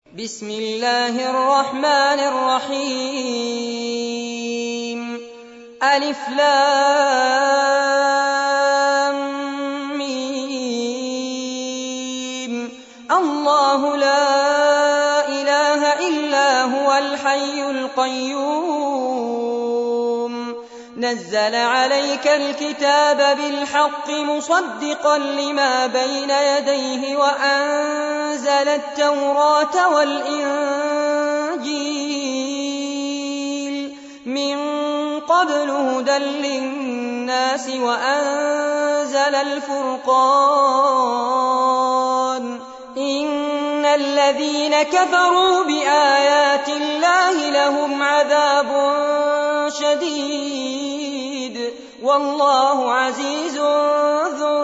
بسم الله الرحمن الرحيم ألف لام ميم الله لا إله إلا هو الحي القيوم نزل عليك الكتاب بالحق مصدقا لما بين يديه وأنزل التوراة والإنجيل من قبل هدى للناس وأنزل الفرقان إن الذين كفروا بآيات الله لهم عذاب شديد والله عزيز ذو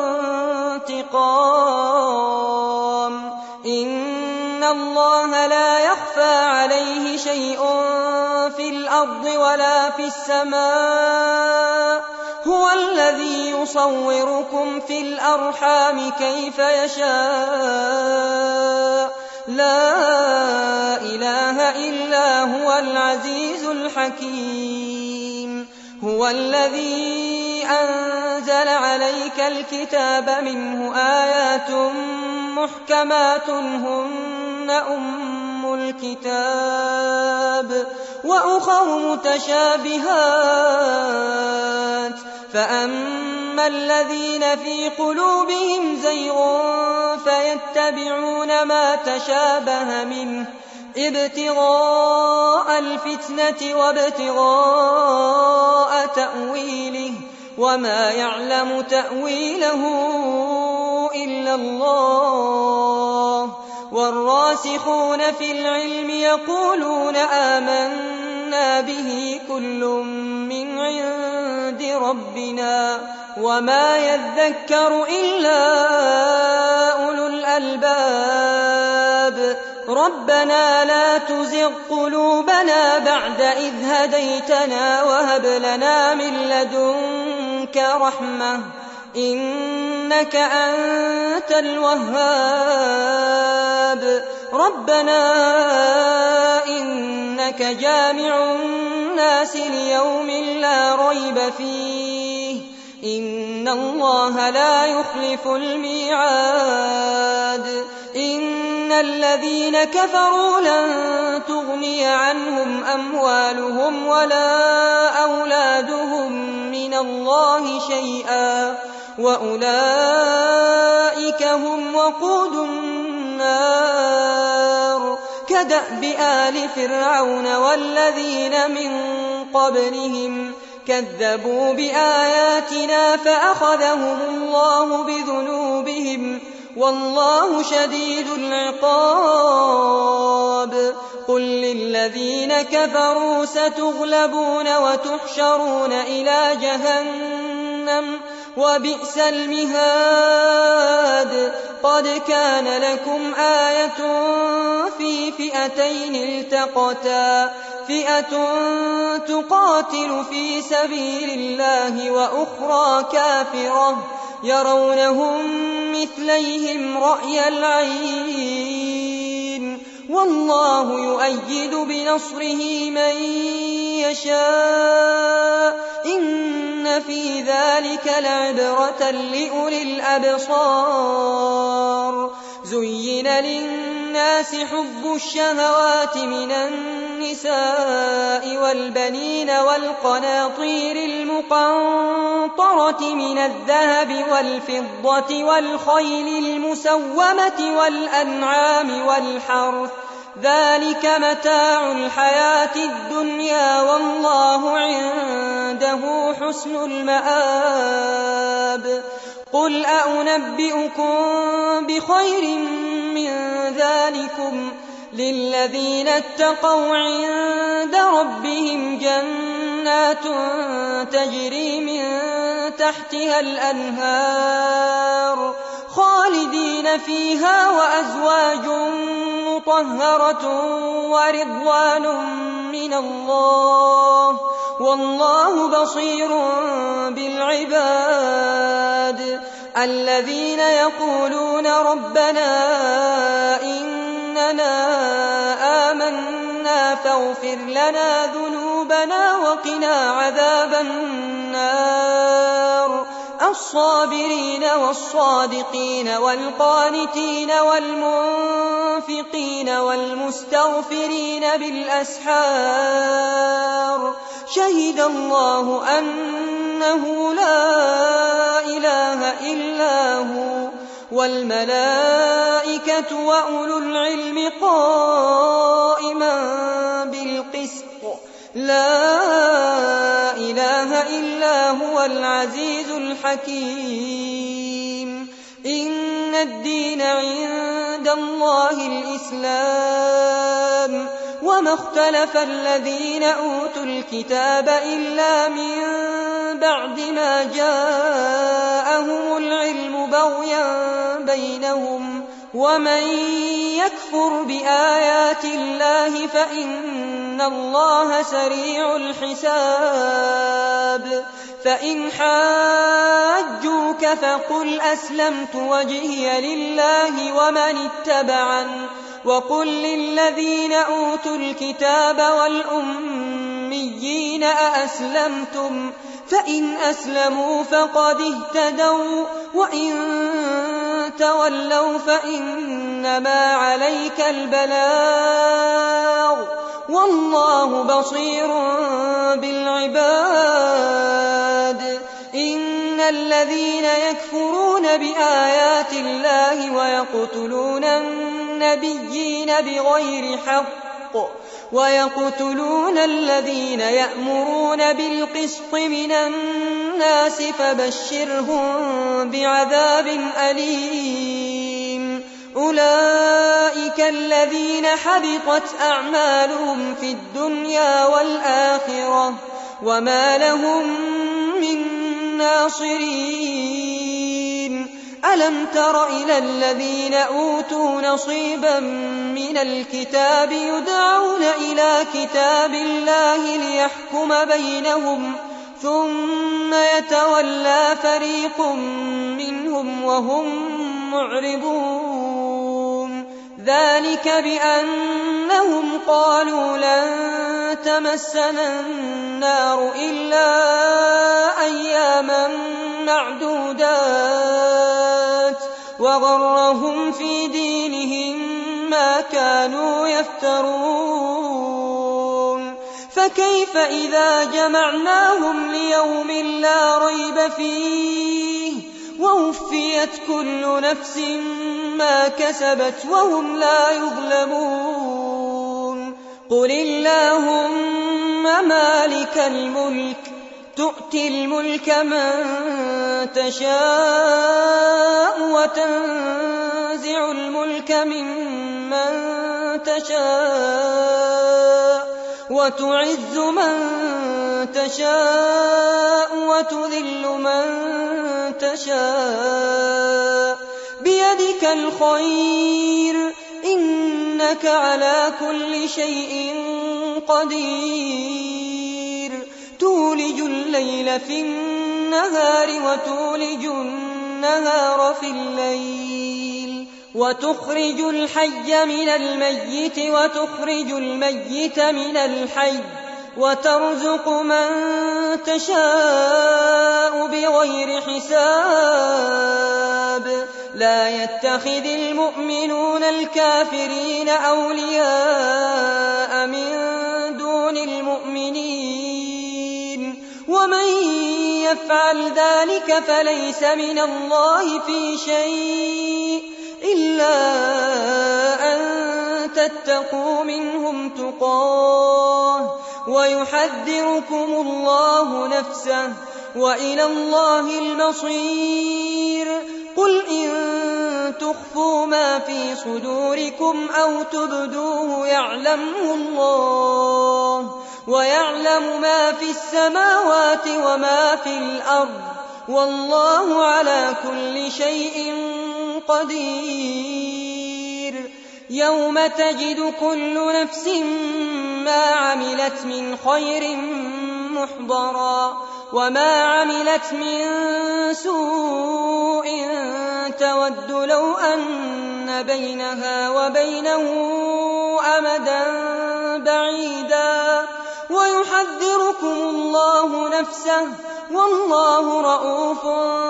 انتقام إن الله لا يخفى عليه شيء في الأرض ولا في السماء هو الذي يصوركم في الأرحام كيف يشاء لا إله إلا هو العزيز الحكيم هو الذي أنزل عليك الكتاب منه آيات محكمات هن أم الكتاب وأخر متشابهات فأما الذين في قلوبهم زيغ فيتبعون ما تشابه منه ابتغاء الفتنة وابتغاء تأويله وما يعلم تأويله إلا الله والراسخون في العلم يقولون آمنا به كل من عند ربنا وما يذكر إلا أولو الألباب ربنا لا تزغ قلوبنا بعد إذ هديتنا وهب لنا من لدنك رحمة إنك أنت الوهاب ربنا إنك جامع الناس ليوم لا ريب فيه إن الله لا يخلف الميعاد إن الذين كفروا لن تغني عنهم أموالهم ولا أولادهم من الله شيئا وأولئك هم وقود النار كدأب آل فرعون والذين من قبلهم كذبوا بآياتنا فأخذهم الله بذنوبهم والله شديد العقاب قل للذين كفروا ستغلبون وتحشرون إلى جهنم وبئس المهاد قد كان لكم آية في فئتين التقتا فئة تقاتل في سبيل الله وأخرى كافرة يرونهم مثليهم رأي العين والله يؤيد بنصره من يشاء إن في ذلك لعبرة لأولي الأبصار زين للناس حب الشهوات من النساء والبنين والقناطير المقنطرة من الذهب والفضة والخيل المسومة والأنعام والحرث ذلك متاع الحياة الدنيا والله عنده حسن المآب قل أنبئكم بخير من ذلكم للذين اتقوا عند ربهم جنات تجري من تحتها الأنهار خالدين فيها وأزواج مطهرة ورضوان من الله والله بصير بالعباد الذين يقولون ربنا إننا اغفر لنا ذنوبنا وقنا عذاب النار. الصابرين والصادقين والقانتين والمنفقين والمستغفرين بالأسحار. شهد الله أنه لا إله إلا هو والملائكة وأولو العلم قائما بالقسط. لا إله إلا هو العزيز الحكيم. إن الدين عند الله الإسلام وما اختلف الذين أوتوا الكتاب إلا من بعد ما جاءهم العلم بغيا بينهم. ومن يكفر بآيات الله فإن الله سريع الحساب. فإن حاجوك فقل أسلمت وجهي لله ومن اتبعن وقل للذين أوتوا الكتاب والأميين أأسلمتم فإن أسلموا فقد اهتدوا وإن تولوا فإنما عليك البلاغ والله بصير بالعباد. إن الذين يكفرون بآيات الله ويقتلون النبيين بغير حق ويقتلون الذين يأمرون بالقسط من الناس فبشرهم بعذاب أليم. أولئك الذين حبطت أعمالهم في الدنيا والآخرة وما لهم من ناصرين. ألم تر إلى الذين أوتوا نصيبا من الكتاب يدعون إلى كتاب الله ليحكم بينهم ثم يتولى فريق منهم وهم معرضون. ذلك بأنهم قالوا لن تمسنا النار إلا أياما معدودات وغرهم في دينهم ما كانوا يفترون. فكيف إذا جمعناهم ليوم لا ريب فيه ووفيت كل نفس ما كسبت وهم لا يظلمون. قل اللهم مالك الملك تؤتي الملك من تشاء وتنزع الملك ممن تشاء وتعز من تشاء وتذل من تشاء بيدك الخير إنك على كل شيء قدير. تولج الليل في النهار وتولج النهار في الليل وتخرج الحي من الميت وتخرج الميت من الحي وترزق من تشاء بغير حساب. لا يتخذ المؤمنون الكافرين أولياء من دون المؤمنين ومن يفعل ذلك فليس من الله في شيء إلا أن تتقوا منهم تقاه ويحذركم الله نفسه وإلى الله المصير. قل إن تخفوا ما في صدوركم أو تبدوه يعلمه الله ويعلم ما في السماوات وما في الأرض والله على كل شيء قدير. يوم تجد كل نفس ما عملت من خير محضرا وما عملت من سوء تود لو أن بينها وبينه أمدا بعيدا ويحذركم الله نفسه والله رءوف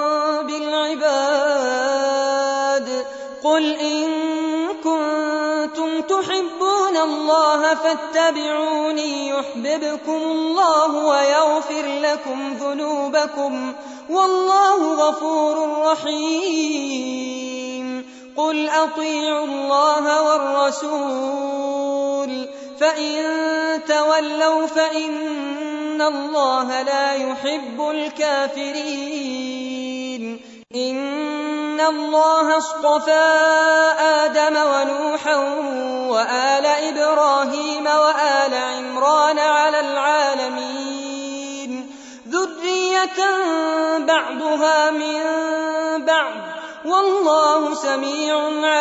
بالعباد قل إن كنتم تحبون الله فاتبعوني يحببكم الله ويغفر لكم ذنوبكم والله غفور رحيم قل أطيعوا الله والرسول فإن تولوا فإن الله لا يحب الكافرين إن الله اصطفى آدم ونوحا وآل إبراهيم وآل عمران على العالمين ذرية بعضها من بعض والله سميع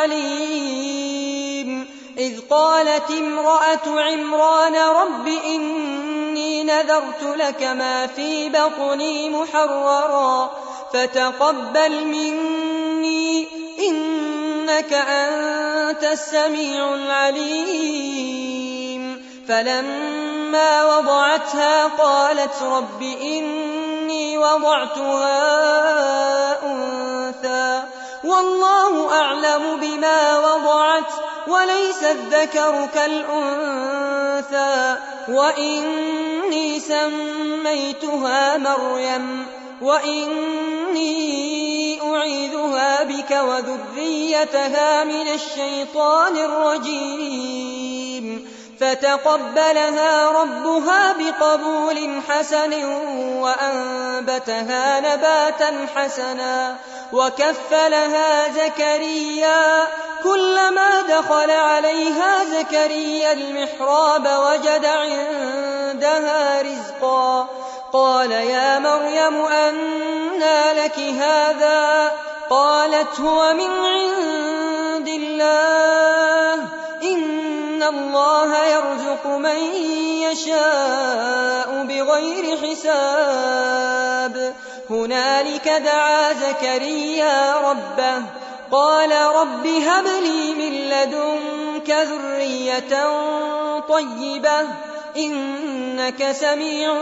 عليم إذ قالت امرأة عمران رب إني نذرت لك ما في بطني محررا فتقبل مني إنك أنت السميع العليم فلما وضعتها قالت رب إني وضعتها أنثى والله أعلم بما وضعت وليس الذكر كالأنثى وإني سميتها مريم وإني أعيذها بك وذريتها من الشيطان الرجيم فتقبلها ربها بقبول حسن وأنبتها نباتا حسنا وكفلها زكريا كلما دخل عليها زكريا المحراب وجد عندها رزقا قال يا مريم أنى لك هذا قالت هو من عند الله إن الله يرزق من يشاء بغير حساب هنالك دعا زكريا ربه قال رب هب لي من لدنك ذرية طيبة إنك سميع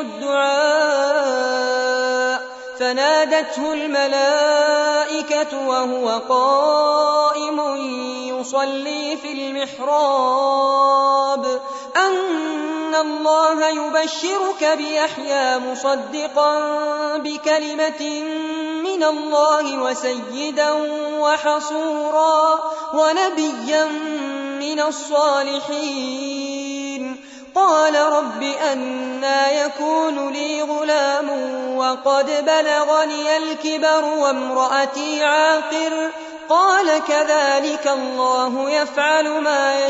الدعاء فنادته الملائكة وهو قائم يصلي في المحراب أن الله يبشرك بيحيى مصدقا بكلمة من الله وسيدا وحصورا ونبيا من الصالحين قال رب أنى يكون لي غلام وقد بلغني الكبر وامرأتي عاقر قال كذلك الله يفعل ما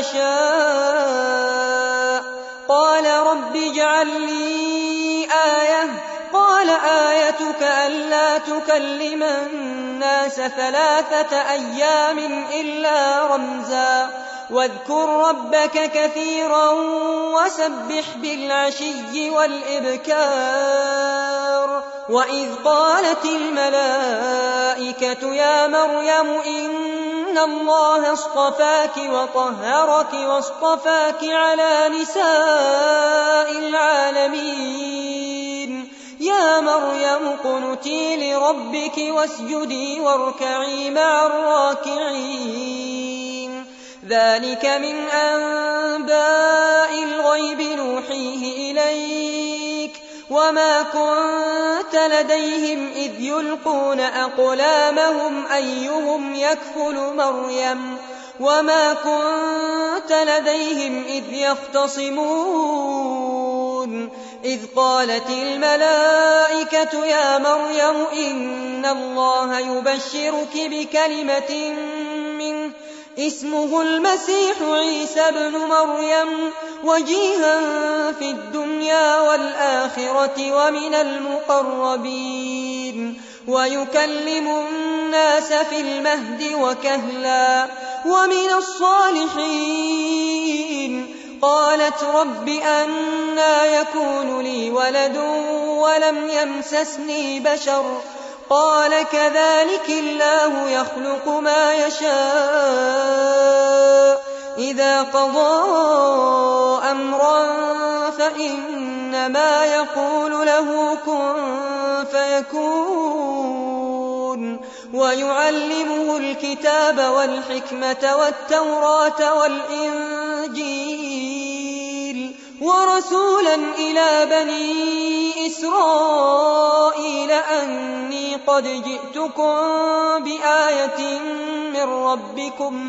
يشاء قال رب اجعل لي آية قال آيتك ألا تكلم الناس 3 أيام إلا رمزا واذكر ربك كثيرا وسبح بالعشي والإبكار وإذ قالت الملائكة يا مريم إن الله اصطفاك وطهرك واصطفاك على نساء العالمين يا مريم قنتي لربك واسجدي واركعي مع الراكعين ذلك من أنباء الغيب نوحيه إليك وما كنت لديهم إذ يلقون أقلامهم أيهم يكفل مريم وما كنت لديهم إذ يختصمون إذ قالت الملائكة يا مريم إن الله يبشرك بكلمة منه اسمه المسيح عيسى ابن مريم وجيها في الدنيا والآخرة ومن المقربين ويكلم الناس في المهد وكهلا ومن الصالحين قالت رب أنى يكون لي ولد ولم يمسسني بشر قال كذلك الله يخلق ما يشاء إذا قضى أمرا فإنما يقول له كن فيكون. ويعلمه الكتاب والحكمة والتوراة والإنجيل ورسولا إلى بني إسرائيل أني قد جئتكم بآية من ربكم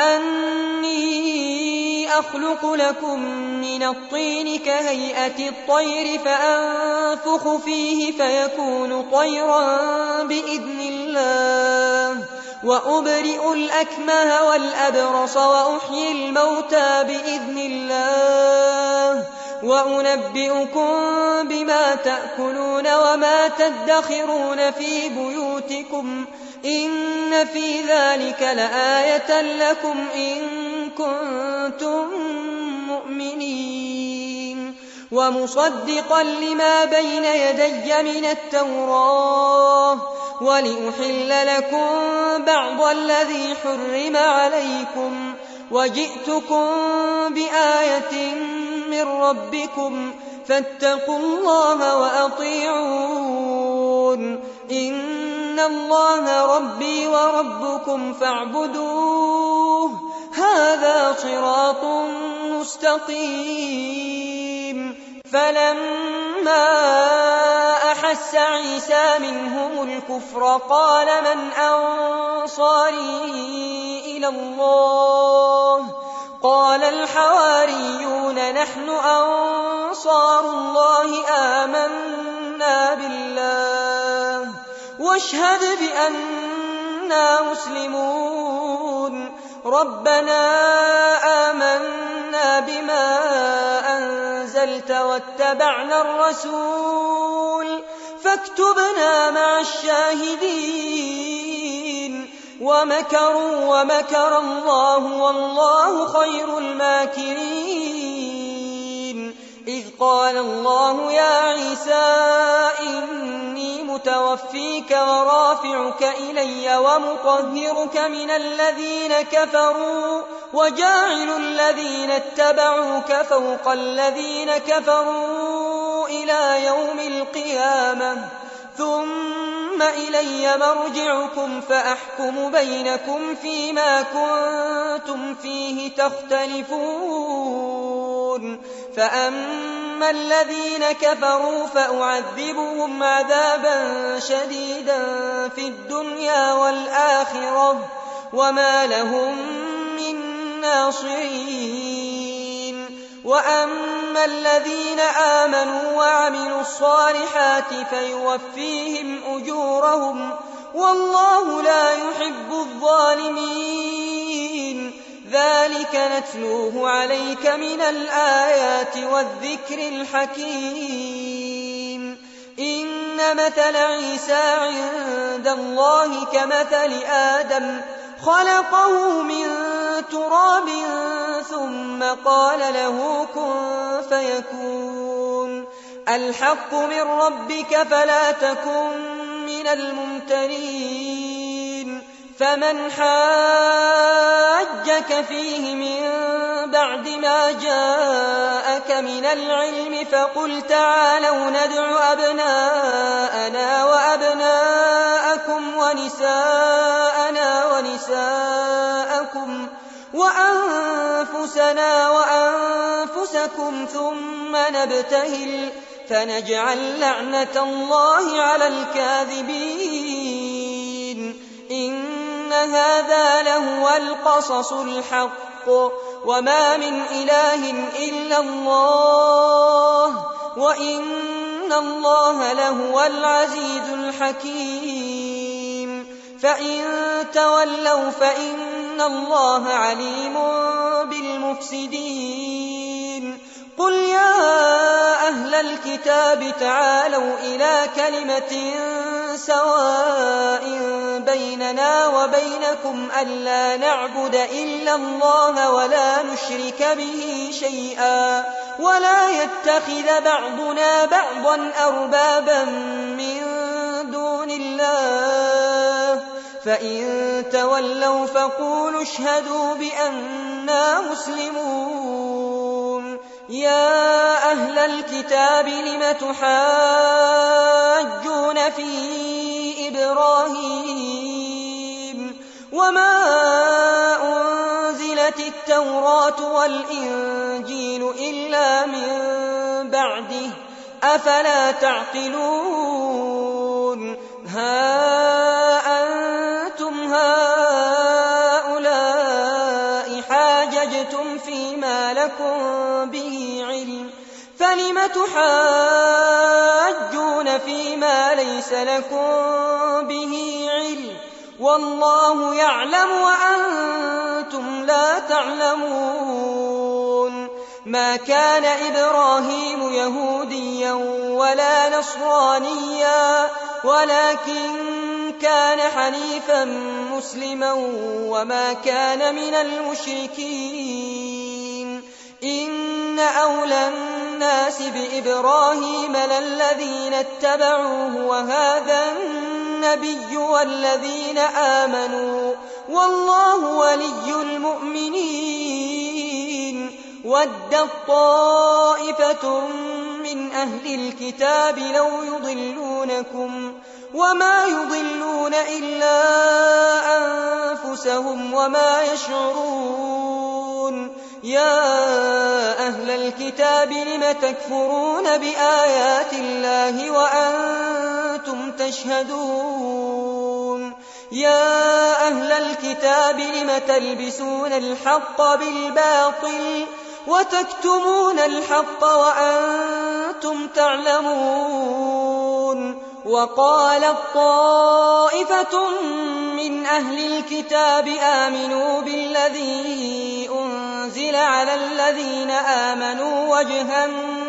أني أخلق لكم من الطين كهيئة الطير فأنفخ فيه فيكون طيرا بإذن الله وأبرئ الأكمه والأبرص وأحيي الموتى بإذن الله وأنبئكم بما تأكلون وما تدخرون في بيوتكم إن في ذلك لآية لكم إن كنتم مؤمنين ومصدقا لما بين يدي من التوراة ولأحل لكم بعض الذي حرم عليكم وجئتكم بآية من ربكم فاتقوا الله وأطيعون إن الله ربي وربكم فاعبدوه هذا صراط مستقيم. فلما أحس عيسى منهم الكفر قال من أنصاري إلى الله قال الحواريون نحن أنصار الله آمنا بالله واشهد بأننا مسلمون ربنا آمنا بما أنزلت واتبعنا الرسول فاكتبنا مع الشاهدين ومكروا ومكر الله والله خير الماكرين. إذ قال الله يا عيسى إني متوفيك ورافعك إلي ومطهرك من الذين كفروا وجاعل الذين اتبعوك فوق الذين كفروا إلى يوم القيامة ثم إلي مرجعكم فأحكم بينكم فيما كنتم فيه تختلفون. فأما الذين كفروا فأعذبهم عذابا شديدا في الدنيا والآخرة وما لهم من ناصرين. وأما الذين آمنوا وعملوا الصالحات فيوفيهم أجورهم والله لا يحب الظالمين. ذلك نتلوه عليك من الآيات والذكر الحكيم. إن مثل عيسى عند الله كمثل آدم خلقه من تراب ثم قال له كن فيكون. الحق من ربك فلا تكن من الممترين. فمن حاجك فيه من بعد ما جاءك من العلم فقل تعالوا ندع أبناءنا وأبناءكم ونساءنا ونساءكم وأنفسنا وأنفسكم ثم نبتهل فنجعل لعنة الله على الكاذبين. إن هذا لهو القصص الحق وما من إله إلا الله وإن الله لهو العزيز الحكيم. فإن تولوا فإن الله عليم بالمفسدين. قل يا أهل الكتاب تعالوا إلى كلمة سواء بيننا وبينكم ألا نعبد إلا الله ولا نشرك به شيئا ولا يتخذ بعضنا بعضا أربابا من دون الله فإن تولوا فقولوا اشهدوا بأننا مسلمون. يا أهل الكتاب لم تحاجون في إبراهيم وما أنزلت التوراة والإنجيل إلا من بعده أفلا تعقلون ها أنتم هؤلاء حاججتم فيما لكم به علم فلم تحاجون فيما ليس لكم به علم والله يعلم وأنتم لا تعلمون ما كان إبراهيم يهوديا ولا نصرانيا ولكن كان حنيفا مسلما وما كان من المشركين إن أولى الناس بإبراهيم للذين اتبعوه وهذا النبي والذين آمنوا والله ولي المؤمنين ودت طائفة من أهل الكتاب لو يضلونكم وما يضلون إلا أنفسهم وما يشعرون يا أهل الكتاب لم تكفرون بآيات الله وأنتم تشهدون يا أهل الكتاب لم تلبسون الحق بالباطل وتكتمون الحق وأنتم تعلمون وقالت طائفة من أهل الكتاب آمنوا بالذي أنزل على الذين آمنوا وجه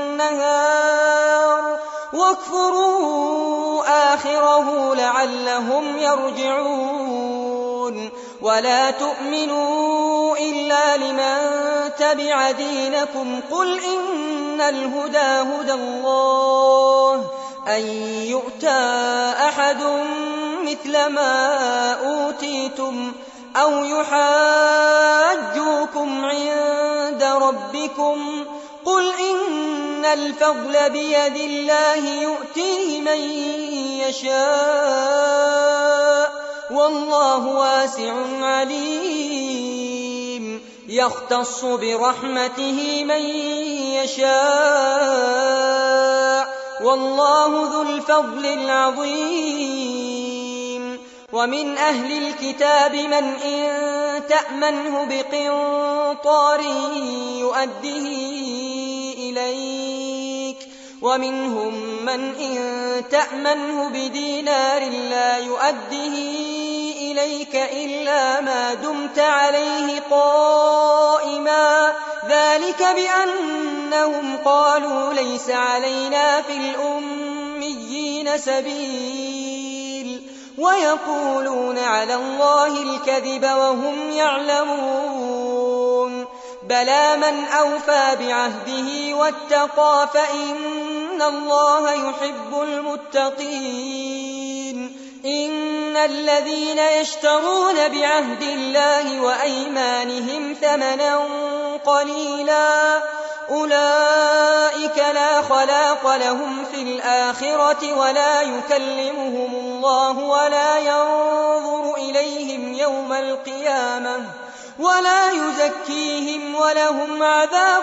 النهار واكفروا آخره لعلهم يرجعون ولا تؤمنوا إلا لمن تبع دينكم قل إن الهدى هدى الله أن يؤتى أحد مثل ما أوتيتم أو يحاجوكم عند ربكم قل إن الفضل بيد الله يؤتيه من يشاء والله واسع عليم يختص برحمته من يشاء والله ذو الفضل العظيم ومن أهل الكتاب من إن تأمنه بقنطار يؤديه إليك ومنهم من إن تأمنه بدينار لا يؤديه إليك إلا ما دمت عليه قائما ذلك بأنهم قالوا ليس علينا في الأميين سبيل ويقولون على الله الكذب وهم يعلمون بلى من أوفى بعهده واتقى فإن الله يحب المتقين إن الذين يشترون بعهد الله وأيمانهم ثمنا قليلا أولئك لا خلاق لهم في الآخرة ولا يكلمهم الله ولا ينظر إليهم يوم القيامة ولا يزكيهم ولهم عذاب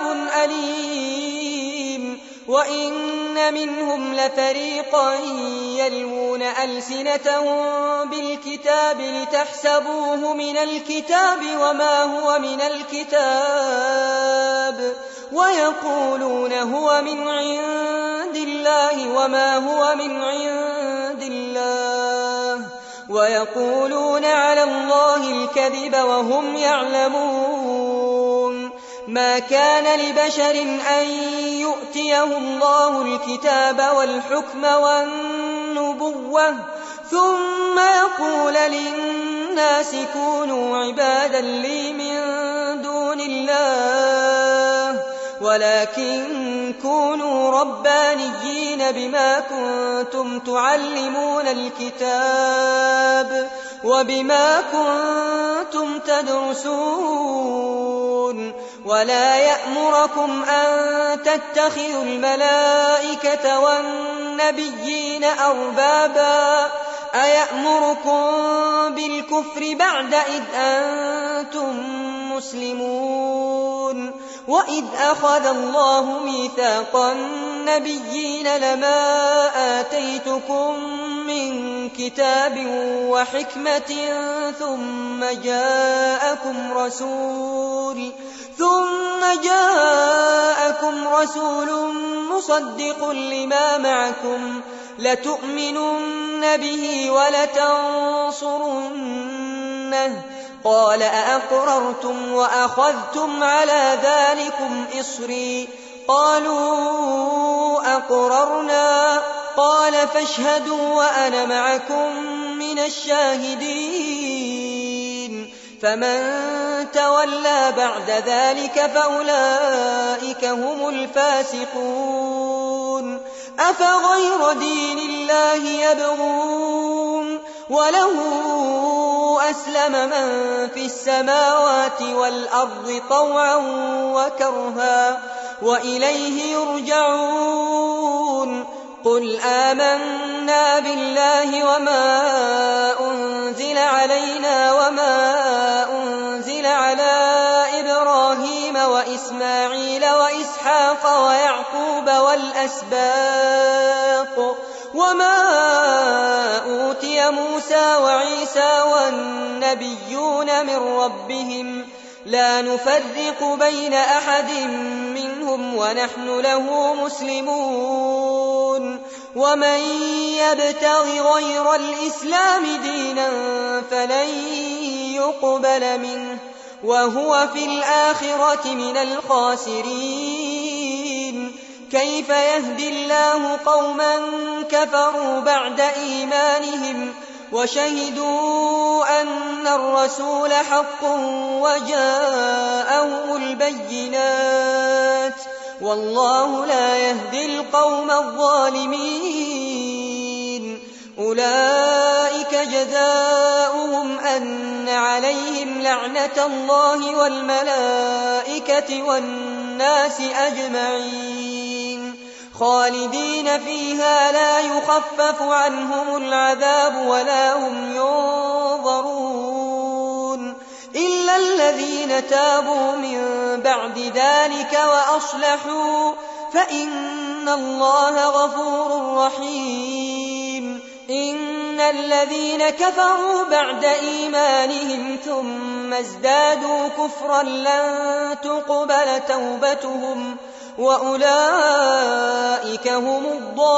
أليم وإن منهم لفريقا يلوون ألسنتهم بالكتاب لتحسبوه من الكتاب وما هو من الكتاب ويقولون هو من عند الله وما هو من عند الله ويقولون على الله الكذب وهم يعلمون ما كان لبشر أن يؤتيه الله الكتاب والحكم والنبوة ثم يقول للناس كونوا عبادا لي من دون الله ولكن كونوا ربانيين بما كنتم تعلمون الكتاب وبما كنتم تدرسون ولا يأمركم أن تتخذوا الملائكة والنبيين أربابا أيأمركم بالكفر بعد إذ أنتم مسلمون وإذ أخذ الله ميثاق النبيين لما آتيتكم من كتاب وحكمة ثم جاءكم رسول مصدق لما معكم لتؤمنن به ولتنصرنه قال أأقررتم وأخذتم على ذلكم إصري قالوا أقررنا قال فاشهدوا وأنا معكم من الشاهدين فمن تولى بعد ذلك فأولئك هم الفاسقون أفغير دين الله يبغون وله أسلم من في السماوات والأرض طوعا وكرها وإليه يرجعون قل آمنا بالله وما أنزل علينا وما أنزل على إبراهيم وإسماعيل وإسحاق ويعقوب والأسباط وما أوتي موسى وعيسى والنبيون من ربهم لا نفرق بين أحد منهم ونحن له مسلمون ومن يبتغ غير الإسلام دينا فلن يقبل منه وهو في الآخرة من الخاسرين كيف يهدي الله قوما كفروا بعد إيمانهم وشهدوا أن الرسول حق وجاءهم البينات والله لا يهدي القوم الظالمين أولئك جزاؤهم أن عليهم لعنة الله والملائكة والناس أجمعين خالدين فيها لا يخفف عنهم العذاب ولا هم ينظرون إلا الذين تابوا من بعد ذلك وأصلحوا فإن الله غفور رحيم إن الذين كفروا بعد إيمانهم ثم ازدادوا كفرا لن تقبل توبتهم وأولئك هم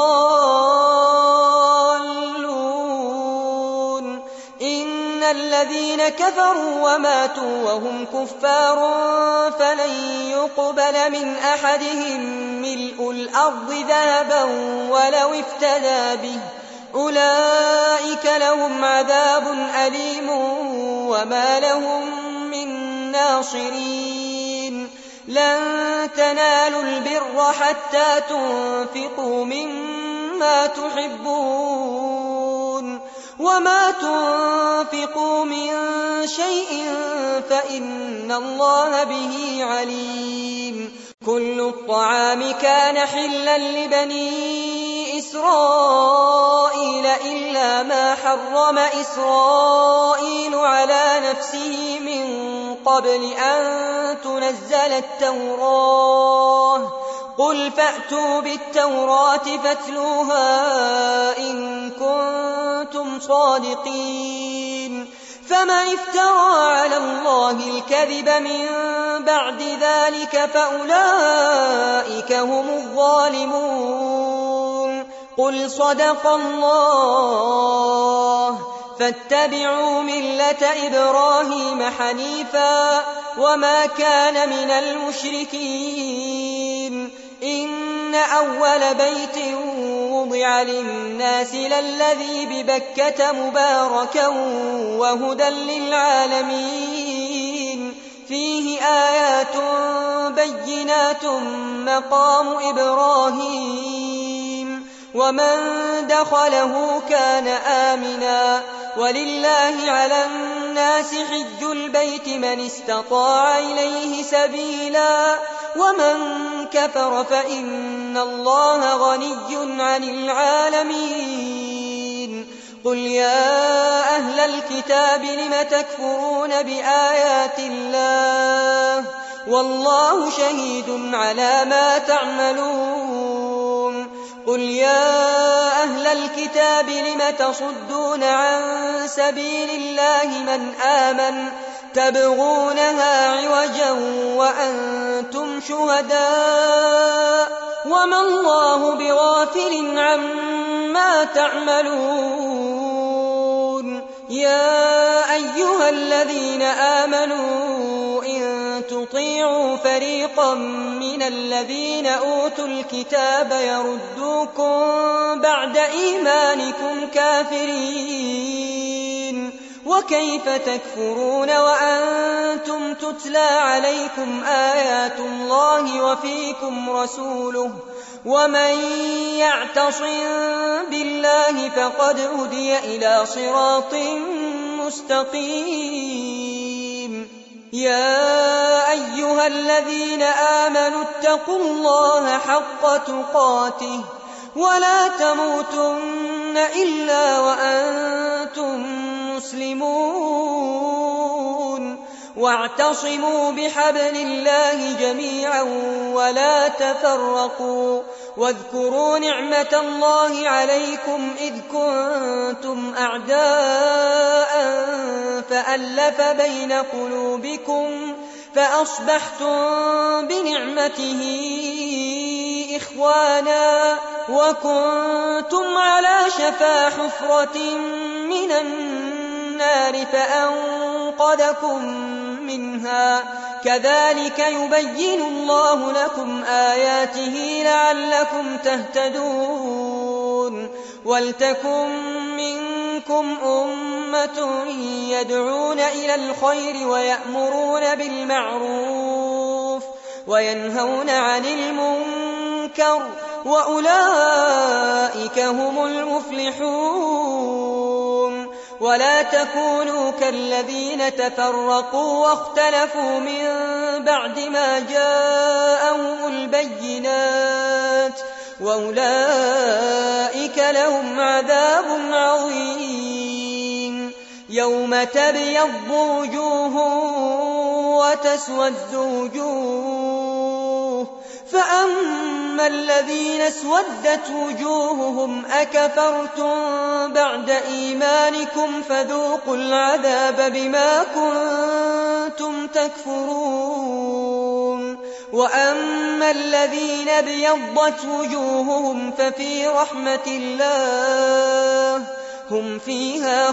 الضالون إن الذين كفروا وماتوا وهم كفار فلن يقبل من أحدهم ملء الأرض ذهبا ولو افتدى به أولئك لهم عذاب أليم وما لهم من ناصرين لن تنالوا البر حتى تنفقوا مما تحبون وما تنفقوا من شيء فإن الله به عليم كل الطعام كان حلا لبني إسرائيل إلا ما حرم إسرائيل على نفسه من قبل أن تنزل التوراة قل فأتوا بالتوراة فاتلوها إن كنتم صادقين فمن افترى على الله الكذب من بعد ذلك فأولئك هم الظالمون قل صدق الله فاتبعوا ملة إبراهيم حنيفا وما كان من المشركين إن أول بيت وضع للناس للذي ببكة مباركا وهدى للعالمين فيه آيات بينات مقام إبراهيم ومن دخله كان آمنا ولله على الناس حج البيت من استطاع إليه سبيلا ومن كفر فإن الله غني عن العالمين. قل يا أهل الكتاب لم تكفرون بآيات الله والله شهيد على ما تعملون. قل يا أهل الكتاب لم تصدون عن سبيل الله من آمن تبغونها عوجا وأنتم شهداء وما الله بغافل عما تعملون. يا أيها الذين آمنوا إن تطيعوا فريقا من الذين أوتوا الكتاب يردوكم بعد إيمانكم كافرين وكيف تكفرون وأنتم تتلى عليكم آيات الله وفيكم رسوله ومن يعتصم بالله فقد هدي إلى صراط مستقيم. يا أيها الذين آمنوا اتقوا الله حق تقاته ولا تموتن إلا وأنتم مسلمون واعتصموا بحبل الله جميعا ولا تفرقوا واذكروا نعمة الله عليكم إذ كنتم أعداء فألف بين قلوبكم فأصبحتم بنعمته إخوانا وكنتم على شفا حفرة من النار فأنقذكم منها كذلك يبين الله لكم آياته لعلكم تهتدون. ولتكن منكم أمة يدعون إلى الخير ويأمرون بالمعروف وينهون عن المنكر وأولئك هم المفلحون. ولا تكونوا كالذين تفرقوا واختلفوا من بعد ما جاءهم البينات وأولئك لهم عذاب عظيم. يوم تبيض وجوه وتسود وجوه فأما الذين اسودت وجوههم أكفرتم بعد إيمانكم فذوقوا العذاب بما كنتم تكفرون. وأما الذين ابيضت وجوههم ففي رحمة الله هم فيها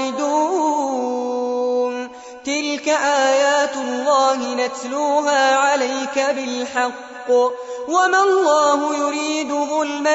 خالدون. تلك آيات الله نتلوها عليك بالحق وما الله يريد ظلما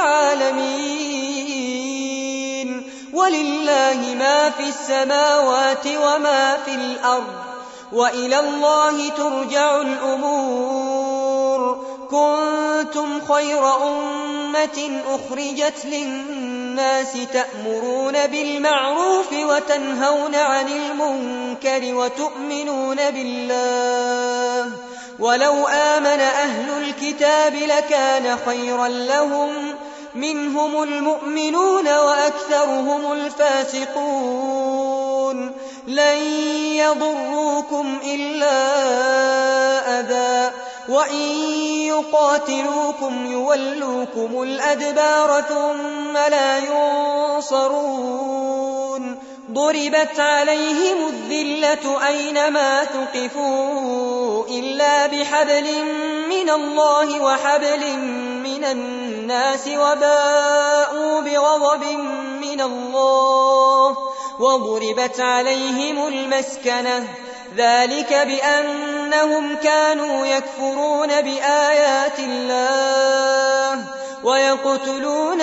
للعالمين ولله ما في السماوات وما في الأرض وإلى الله ترجع الأمور. كنتم خير أمة أخرجت للناس تأمرون بالمعروف وتنهون عن المنكر وتؤمنون بالله ولو آمن أهل الكتاب لكان خيرا لهم منهم المؤمنون وأكثرهم الفاسقون. لن يضروكم إلا أذى وإن يقاتلوكم يولوكم الأدبار ثم لا ينصرون. ضربت عليهم الذلة أينما ثقفوا إلا بحبل من الله وحبل من الناس وباءوا بغضب من الله وضربت عليهم المسكنة ذلك بأنهم كانوا يكفرون بآيات الله ويقتلون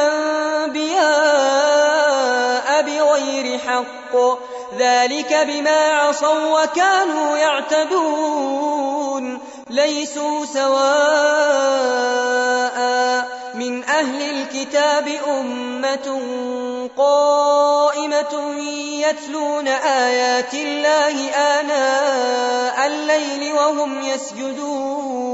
الأنبياء بغير حق ذلك بما عصوا وكانوا يعتدون. ليسوا سواء من أهل الكتاب أمة قائمة يتلون آيات الله آناء الليل وهم يسجدون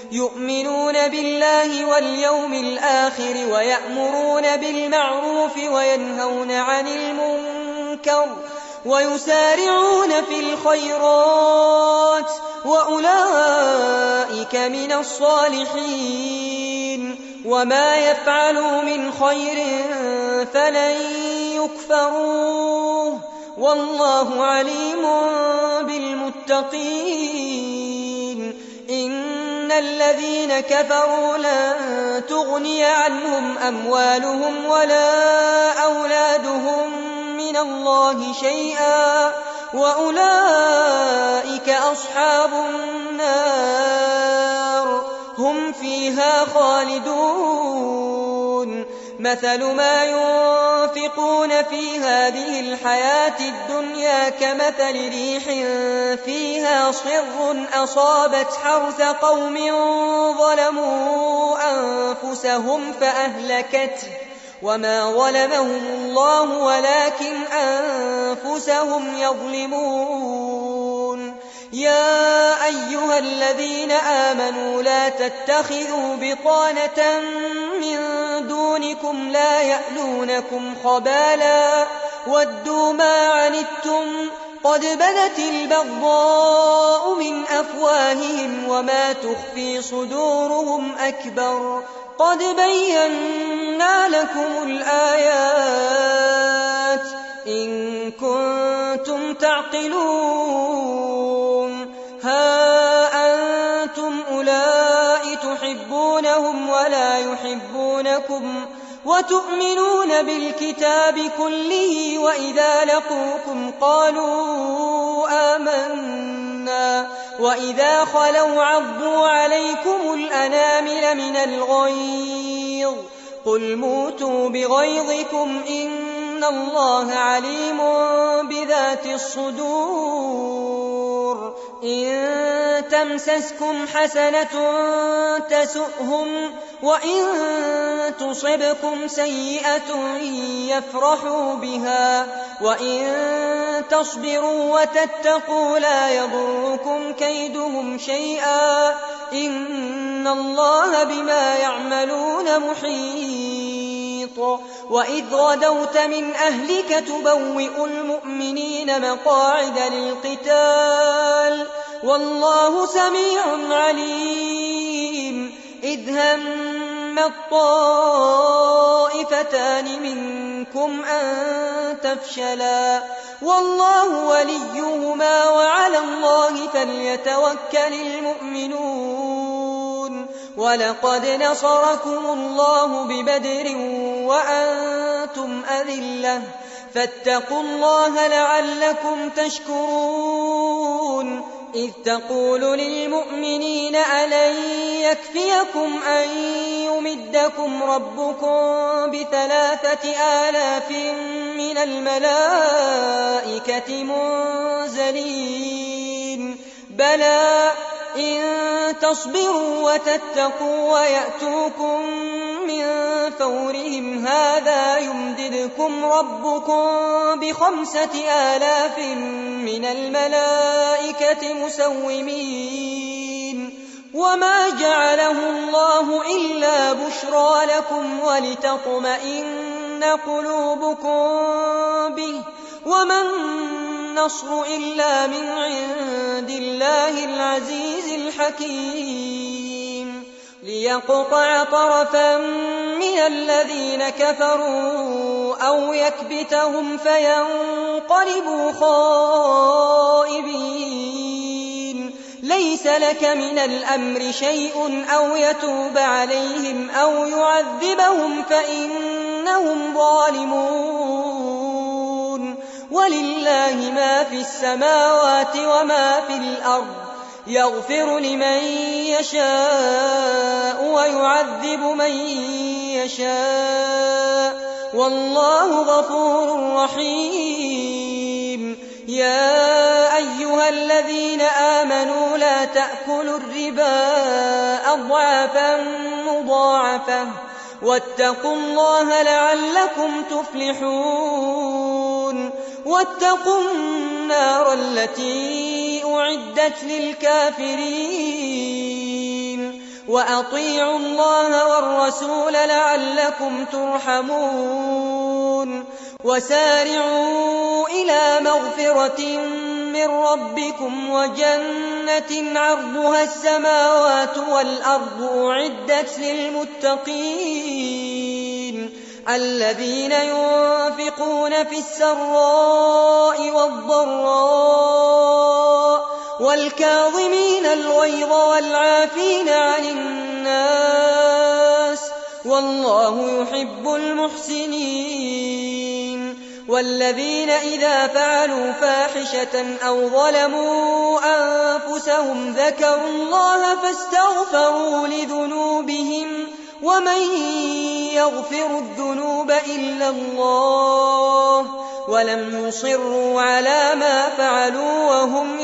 يؤمنون بالله واليوم الآخر ويأمرون بالمعروف وينهون عن المنكر ويسارعون في الخيرات وأولئك من الصالحين وما يفعلوا من خير فلن يكفروه والله عليم بالمتقين إن الذين كفروا لن تغني عنهم أموالهم ولا أولادهم من الله شيئا وأولئك أصحاب النار هم فيها خالدون مثل ما ينفقون في هذه الحياة الدنيا كمثل ريح فيها صر أصابت حرث قوم ظلموا أنفسهم فأهلكته وما ظلمهم الله ولكن أنفسهم يظلمون يا أيها الذين آمنوا لا تتخذوا بطانة من دونكم لا يألونكم خبالا ودوا ما عنتم قد بدت البغضاء من أفواههم وما تخفي صدورهم أكبر قد بينا لكم الآيات إن كنتم تعقلون ها أنتم أولئك تحبونهم ولا يحبونكم وتؤمنون بالكتاب كله وإذا لقوكم قالوا آمنا وإذا خلوا عضوا عليكم الأنامل من الغيظ قل موتوا بغيظكم إن الله عليم بذات الصدور إن تمسسكم حسنة تسؤهم وإن تصبكم سيئة يفرحوا بها وإن تصبروا وتتقوا لا يضركم كيدهم شيئا إن الله بما يعملون محيط وإذ غدوت من أهلك تبوئ المؤمنين مقاعد للقتال والله سميع عليم إذ هم الطائفتان منكم أن تفشلا والله وليهما وعلى الله فليتوكل المؤمنون ولقد نصركم الله ببدر وأنتم أذلة فاتقوا الله لعلكم تشكرون إذ تقول للمؤمنين ألن يكفيكم أن يمدكم ربكم ب3,000 من الملائكة منزلين بلى إن تصبروا وتتقوا ويأتوكم من فورهم هذا يمددكم ربكم ب5,000 من الملائكة مسومين وما جعله الله إلا بشرى لكم ولتطمئن قلوبكم به وما النصر إلا من عند الله العزيز الحكيم ليقطع طرفا من الذين كفروا أو يكبتهم فينقلبوا خائبين ليس لك من الأمر شيء أو يتوب عليهم أو يعذبهم فإنهم ظالمون ولله ما في السماوات وما في الأرض يغفر لمن يشاء ويعذب من يشاء والله غفور رحيم يا أيها الذين آمنوا لا تأكلوا الربا أضعافا مضاعفة واتقوا الله لعلكم تفلحون واتقوا النار التي أعدت للكافرين وأطيعوا الله والرسول لعلكم ترحمون وسارعوا إلى مغفرة من ربكم وجنة عرضها السماوات والأرض أعدت للمتقين الذين ينفقون في السراء والضراء والكاظمين الغيظ والعافين عن الناس والله يحب المحسنين والذين إذا فعلوا فاحشة أو ظلموا أنفسهم ذكروا الله فاستغفروا لذنوبهم ومن يغفر الذنوب إلا الله ولم يصروا على ما فعلوا وهم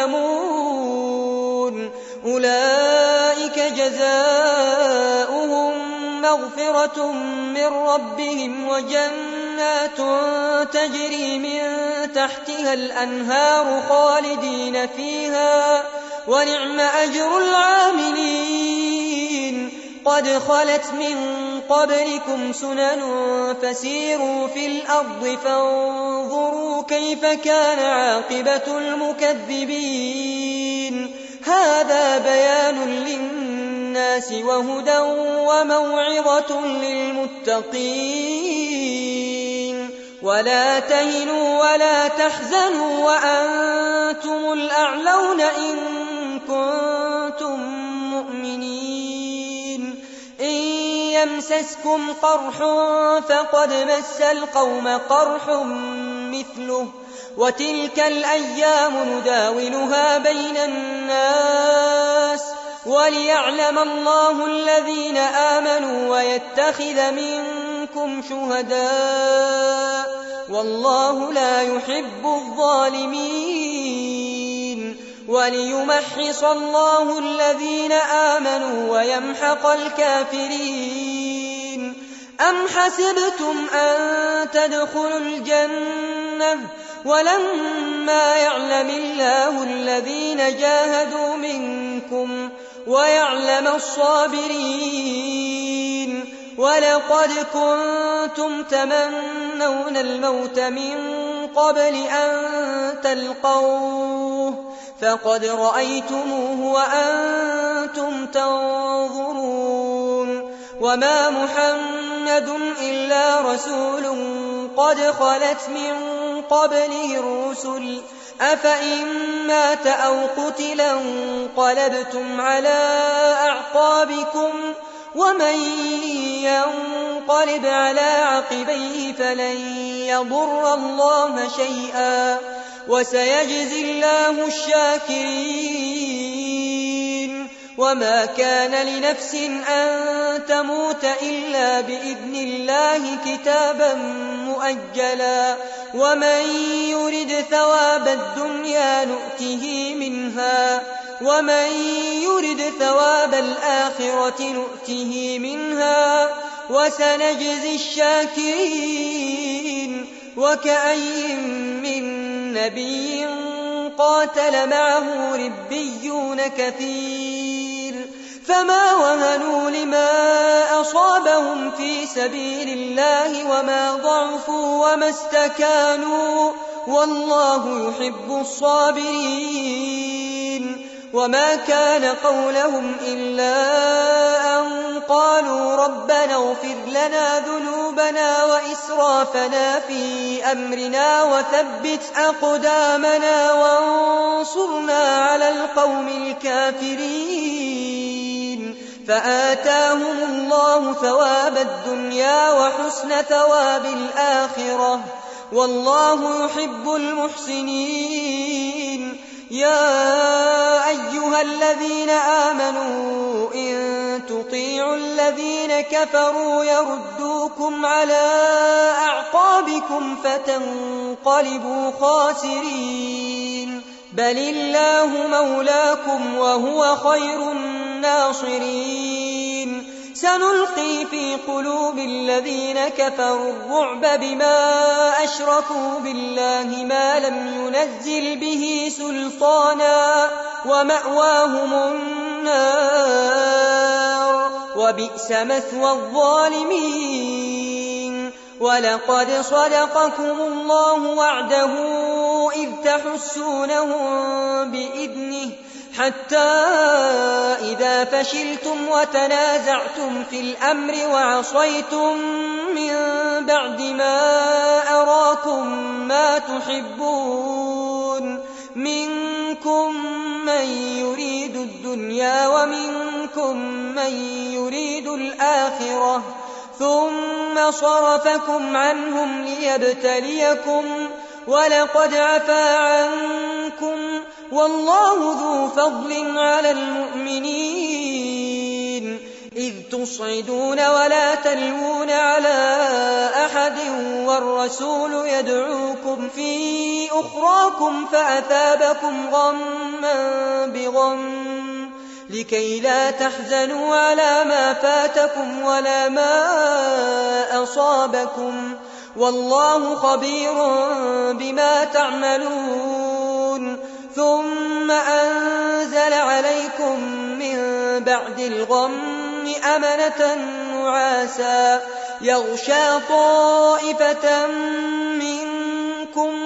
يعلمون أولئك جزاؤهم مغفرة من ربهم وجنات تجري من تحتها الأنهار خالدين فيها ونعم أجر العاملين قد خلت من قبلكم سنن فسيروا في الأرض فانظروا كيف كان عاقبة المكذبين هذا بيان للناس وهدى وموعظة للمتقين ولا تهنوا ولا تحزنوا وأنتم الأعلون إن كنتم مؤمنين إن يمسسكم قرح فقد مس القوم قرح مثله وتلك الأيام نداولها بين الناس وليعلم الله الذين آمنوا ويتخذ منكم شهداء والله لا يحب الظالمين وليمحص الله الذين آمنوا ويمحق الكافرين أم حسبتم أن تدخلوا الجنة ولما يعلم الله الذين جاهدوا منكم ويعلم الصابرين ولقد كنتم تمنون الموت من قبل أن تلقوه فقد رأيتموه وأنتم تنظرون وما محمد إلا رسول قد خلت من قبله الرسل أفإن مات أو قتلا انقلبتم على أعقابكم ومن ينقلب على عقبيه فلن يضر الله شيئا وسيجزي الله الشاكرين وما كان لنفس أن تموت إلا بإذن الله كتابا مؤجلا ومن يرد ثواب الدنيا نؤته منها ومن يرد ثواب الآخرة نؤته منها وسنجزي الشاكرين وكأي من نبي قاتل معه ربيون كثير فما وهنوا لما أصابهم في سبيل الله وما ضعفوا وما استكانوا والله يحب الصابرين وما كان قولهم إلا أن قالوا ربنا اغفر لنا ذنوبنا وإسرافنا في أمرنا وثبت أقدامنا وانصرنا على القوم الكافرين فآتاهم الله ثواب الدنيا وحسن ثواب الآخرة والله يحب المحسنين يا أيها الذين آمنوا إن تطيعوا الذين كفروا يردوكم على أعقابكم فتنقلبوا خاسرين بل الله مولاكم وهو خير الناصرين سنلقي في قلوب الذين كفروا الرعب بما أشركوا بالله ما لم ينزل به سلطانا ومأواهم النار وبئس مثوى الظالمين. ولقد صدقكم الله وعده إذ تحسونهم بإذنه حتى إذا فشلتم وتنازعتم في الأمر وعصيتم من بعد ما أراكم ما تحبون منكم من يريد الدنيا ومنكم من يريد الآخرة ثم صرفكم عنهم ليبتليكم ولقد عفا عنكم والله ذو فضل على المؤمنين إذ تصعدون ولا تلوون على أحد والرسول يدعوكم في أخراكم فأثابكم غما بغم لكي لا تحزنوا على ما فاتكم ولا ما أصابكم والله خبير بما تعملون. ثم أنزل عليكم من بعد الغم أمنة نعاسا يغشى طائفة منكم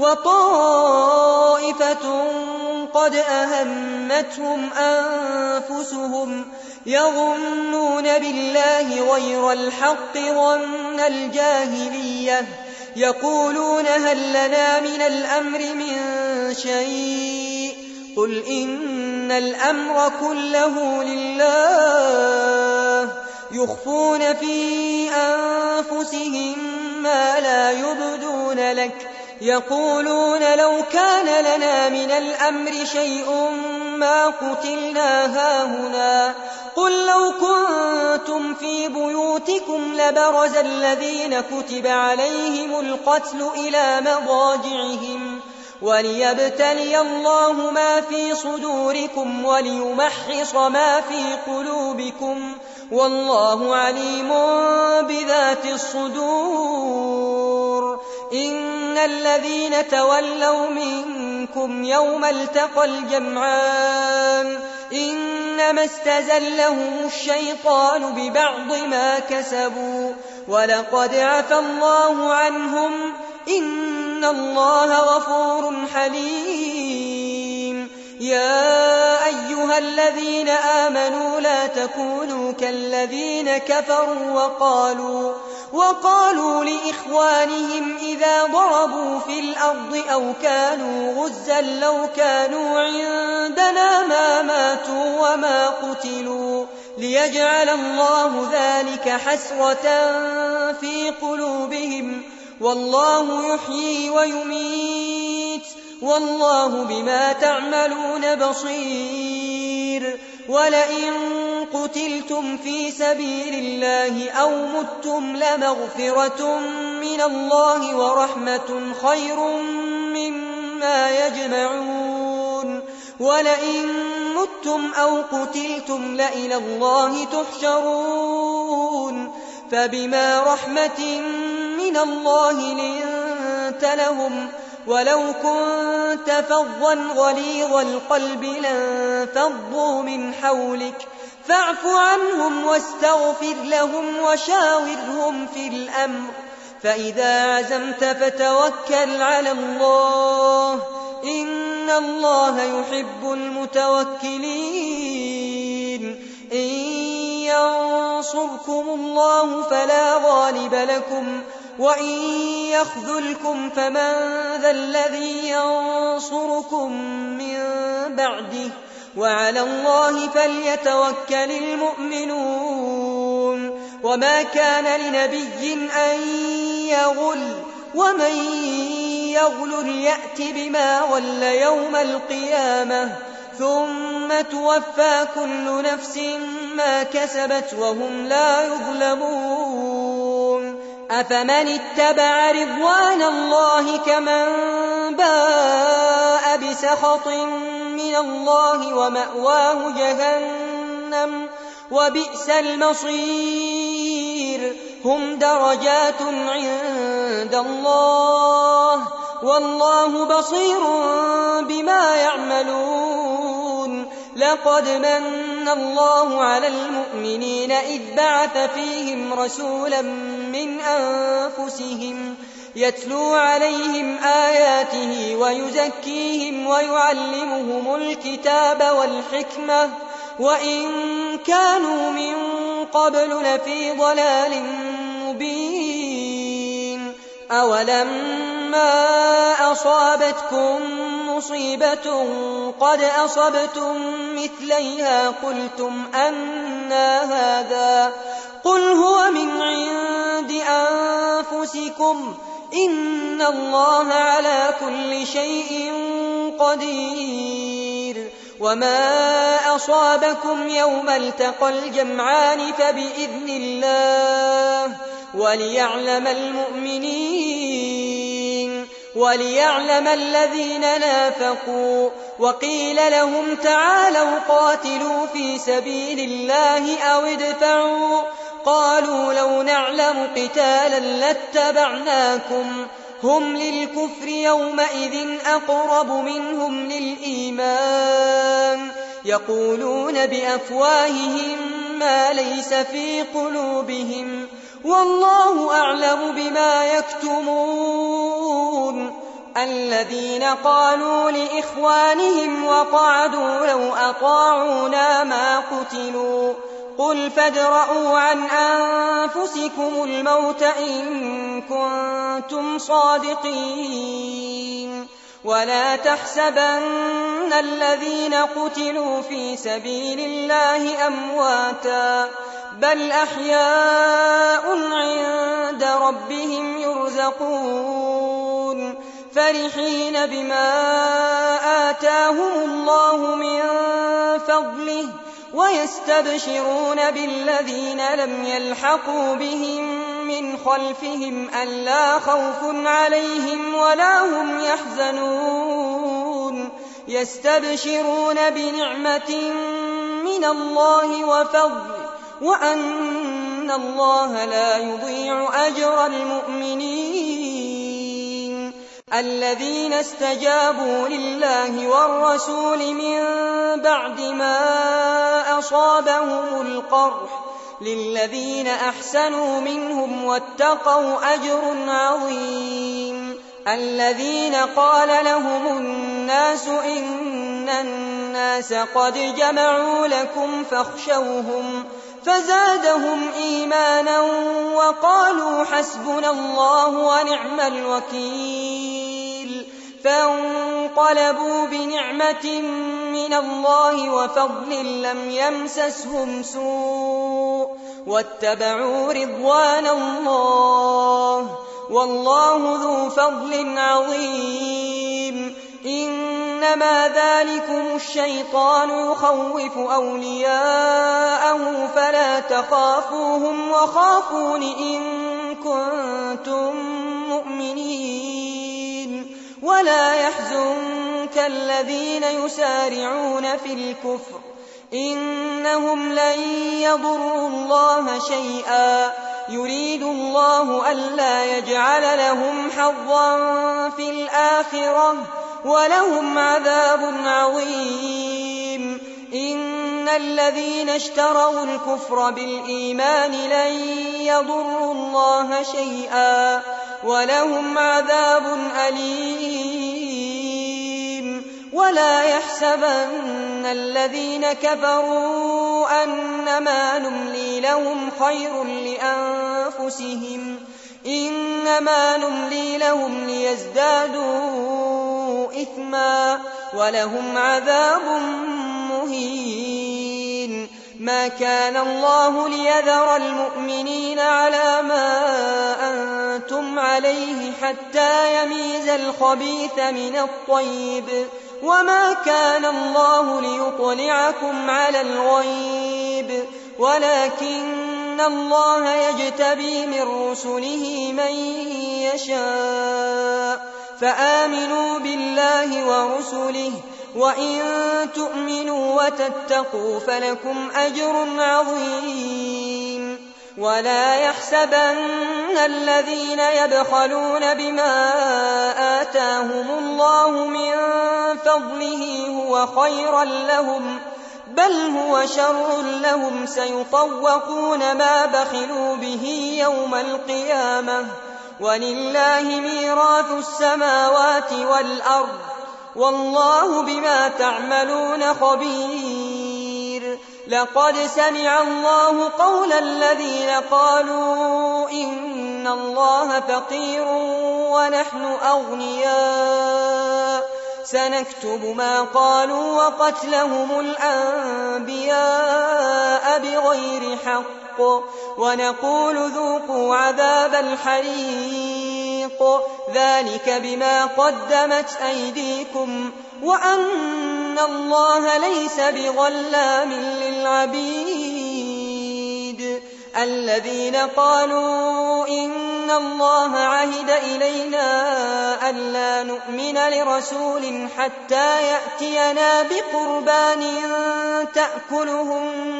وطائفة قد أهمتهم أنفسهم يظنون بالله غير الحق ظن الجاهلية يقولون هل لنا من الأمر من شيء قل إن الأمر كله لله يخفون في أنفسهم ما لا يبدون لك يقولون لو كان لنا من الأمر شيء ما قتلنا هاهنا قل لو كنتم في بيوتكم لبرز الذين كتب عليهم القتل إلى مضاجعهم وليبتلي الله ما في صدوركم وليمحص ما في قلوبكم والله عليم بذات الصدور. إن الذين تولوا منكم يوم التقى الجمعان إنما استزلهم الشيطان ببعض ما كسبوا ولقد عفا الله عنهم إن الله غفور حليم. يا أيها الذين آمنوا لا تكونوا كالذين كفروا وقالوا لإخوانهم إذا ضربوا في الأرض أو كانوا غزا لو كانوا عندنا ما ماتوا وما قتلوا ليجعل الله ذلك حسرة في قلوبهم والله يحيي ويميت والله بما تعملون بصير. ولئن قتلتم في سبيل الله أو متم لمغفرة من الله ورحمة خير مما يجمعون. ولئن متم أو قتلتم لإلى الله تحشرون. فبما رحمة من الله لنت لهم ولو كنت فظا غليظ القلب لانفضوا من حولك فاعف عنهم واستغفر لهم وشاورهم في الأمر فإذا عزمت فتوكل على الله إن الله يحب المتوكلين. إن ينصركم الله فلا غالب لكم وإن يخذلكم فمن ذا الذي ينصركم من بعده وعلى الله فليتوكل المؤمنون. وما كان لنبي أن يغل ومن يغل يأت بما غل يوم القيامة ثم توفى كل نفس ما كسبت وهم لا يظلمون. أفمن اتبع رضوان الله كمن باء بسخط من الله ومأواه جهنم وبئس المصير. هم درجات عند الله والله بصير بما يعملون. لقد من الله على المؤمنين إذ بعث فيهم رسولا من أنفسهم يتلو عليهم آياته ويزكيهم ويعلمهم الكتاب والحكمة وإن كانوا من قبل لفي ضلال مبين. أولما أصابتكم مصيبة قد أصبتم مثليها قلتم أنى هذا قل هو من عند أنفسكم إن الله على كل شيء قدير. وما أصابكم يوم التقى الجمعان فبإذن الله وليعلم الذين نافقوا. وقيل لهم تعالوا قاتلوا في سبيل الله أو ادفعوا قالوا لو نعلم قتالا لاتبعناكم هم للكفر يومئذ أقرب منهم للإيمان يقولون بأفواههم ما ليس في قلوبهم والله أعلم بما يكتمون. الذين قالوا لإخوانهم وقعدوا لو أطاعونا ما قتلوا قل فادرءوا عن أنفسكم الموت إن كنتم صادقين. ولا تحسبن الذين قتلوا في سبيل الله أمواتا بل أحياء عند ربهم يرزقون فرحين بما آتاهم الله من فضله ويستبشرون بالذين لم يلحقوا بهم من خلفهم ألا خوف عليهم ولا هم يحزنون يستبشرون بنعمة من الله وفضل وأن الله لا يضيع أجر المؤمنين. الذين استجابوا لله والرسول من بعد ما أصابهم القرح للذين أحسنوا منهم واتقوا أجر عظيم. الذين قال لهم الناس إن الناس قد جمعوا لكم فاخشوهم فزادهم إيمانا وقالوا حسبنا الله ونعم الوكيل. فانقلبوا بنعمة من الله وفضل لم يمسسهم سوء واتبعوا رضوان الله والله ذو فضل عظيم. إنما ذلكم الشيطان يخوف أولياءه فلا تخافوهم وخافون إن كنتم مؤمنين. ولا يحزنك الذين يسارعون في الكفر إنهم لن يضروا الله شيئا يريد الله ألا يجعل لهم حظا في الآخرة ولهم عذاب عظيم. إن الذين اشتروا الكفر بالإيمان لن يضروا الله شيئا ولهم عذاب أليم. ولا يحسبن الذين كفروا أنما نملي لهم خير لأنفسهم إنما نملي لهم ليزدادوا إثما ولهم عذاب مهين. ما كان الله ليذر المؤمنين على ما أنتم عليه حتى يميز الخبيث من الطيب وما كان الله ليطلعكم على الغيب ولكن الله يجتبي من رسله من يشاء فآمنوا بالله ورسله وإن تؤمنوا وتتقوا فلكم أجر عظيم. ولا يحسبن الذين يبخلون بما آتاهم الله من فضله هو خيرا لهم بل هو شر لهم سيطوقون ما بخلوا به يوم القيامة ولله ميراث السماوات والأرض والله بما تعملون خبير. لقد سمع الله قول الذين قالوا إن الله فقير ونحن أغنياء سنكتب ما قالوا وقتلهم الأنبياء بغير حق ونقول ذوقوا عذاب الحريق ذلك بما قدمت أيديكم وأن الله ليس بظلام للعبيد. الذين قالوا إن الله عهد إلينا ألا نؤمن لرسول حتى يأتينا بقربان تأكله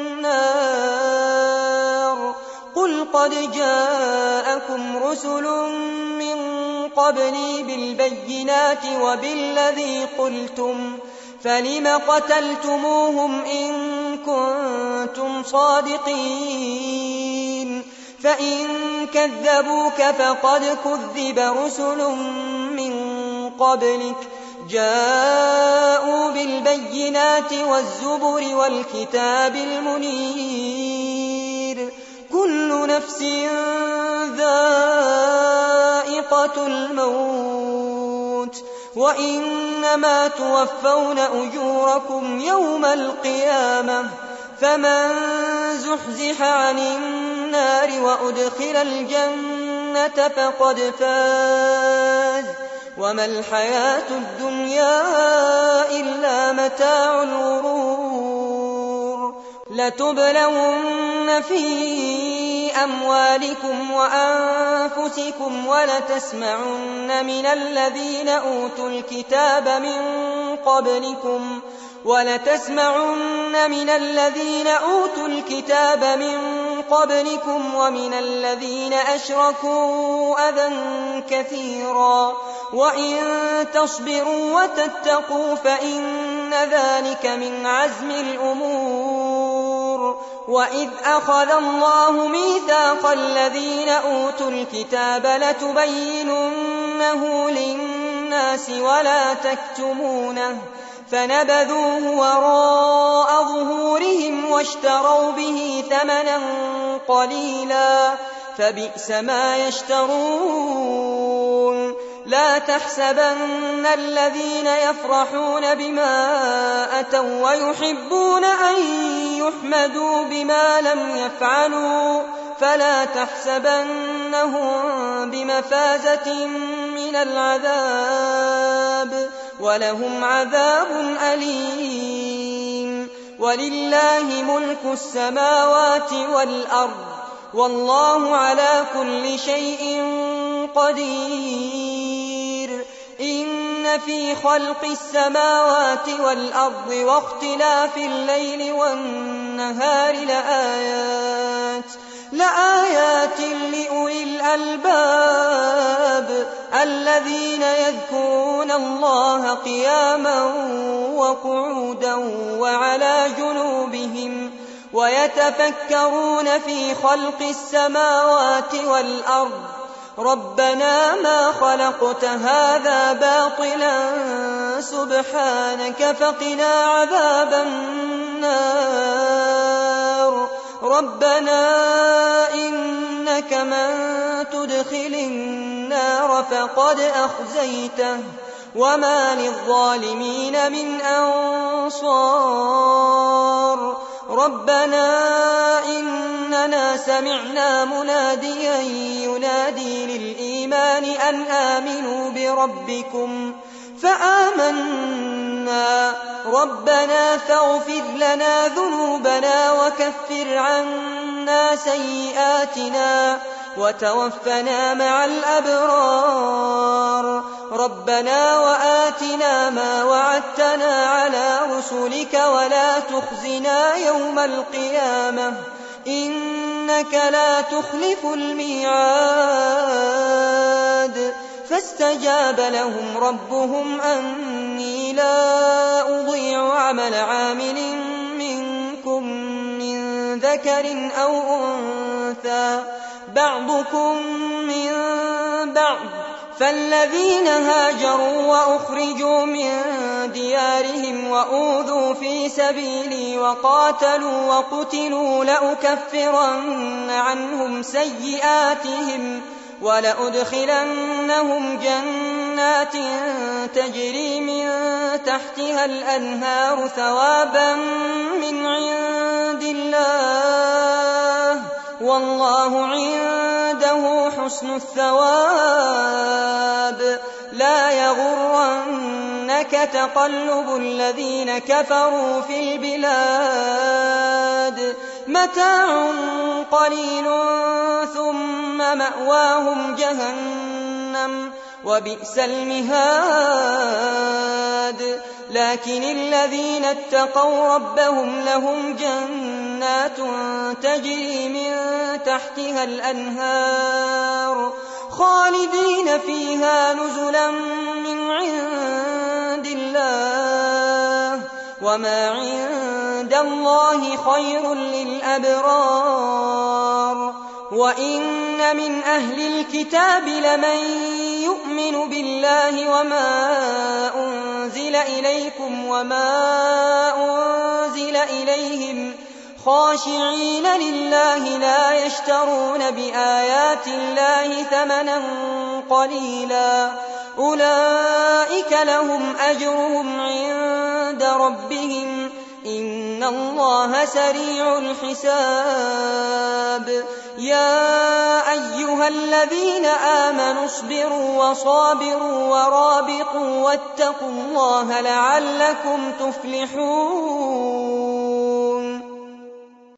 النار قل قد جاءكم رسل من قبلي بالبينات وبالذي قلتم فلم قتلتموهم إن كنتم صادقين فإن كذبوك فقد كذب رسل من قبلك جاءوا بالبينات والزبر والكتاب المنير كل نفس ذائقة الموت وإنما توفون أجوركم يوم القيامة فمن زحزح عن النار وأدخل الجنة فقد فاز وما الحياة الدنيا إلا متاع الغرور. لتبلون في أموالكم وأنفسكم ولتسمعن من الذين أوتوا الكتاب من قبلكم ومن الذين أشركوا أذى كثيرا وإن تصبروا وتتقوا فإن ذلك من عزم الأمور. وإذ أخذ الله ميثاق الذين أوتوا الكتاب لتبيننه للناس ولا تكتمونه فنبذوه وراء ظهورهم واشتروا به ثمنا قليلا فبئس ما يشترون. لا تحسبن الذين يفرحون بما أتوا ويحبون أن يحمدوا بما لم يفعلوا فلا تحسبنهم بمفازة من العذاب ولهم عذاب أليم. ولله ملك السماوات والأرض والله على كل شيء قدير. إن في خلق السماوات والأرض واختلاف الليل والنهار لآيات لأولي الألباب الذين يذكرون الله قياما وقعودا وعلى جنوبهم ويتفكرون في خلق السماوات والأرض ربنا ما خلقت هذا باطلا سبحانك فقنا عذاب النار. ربنا إنك من تدخل النار فقد أخزيته وما للظالمين من أنصار. ربنا إننا سمعنا مناديا ينادي للإيمان أن آمنوا بربكم فآمنا ربنا فاغفر لنا ذنوبنا وكفر عنا سيئاتنا وتوفنا مع الأبرار. ربنا وآتنا ما وعدتنا على رسلك ولا تخزنا يوم القيامة إنك لا تخلف الميعاد. فاستجاب لهم ربهم أني لا أضيع عمل عامل منكم منكم من ذكر أو أنثى بعضكم من بعض، فالذين هاجروا وأخرجوا من ديارهم وأوذوا في سبيلي وقاتلوا وقتلوا لأكفرن عنهم سيئاتهم ولأدخلنهم جنات تجري من تحتها الأنهار ثوابا من عند الله والله عنده حسن الثواب. لا يغرنك تقلب الذين كفروا في البلاد، متاع قليل ثم مأواهم جهنم وبئس المهاد. لكن الذين اتقوا ربهم لهم جنات تجري من تحتها الأنهار خالدين فيها نزلا من عند الله وما عند الله خير للأبرار. وإن من أهل الكتاب لمن يؤمن بالله وما أنزل إليكم وما أنزل إليهم خاشعين لله لا يشترون بآيات الله ثمنا قليلا أولئك لهم أجرهم عند ربهم إن الله سريع الحساب. يا أيها الذين آمنوا اصبروا وصابروا ورابطوا واتقوا الله لعلكم تفلحون.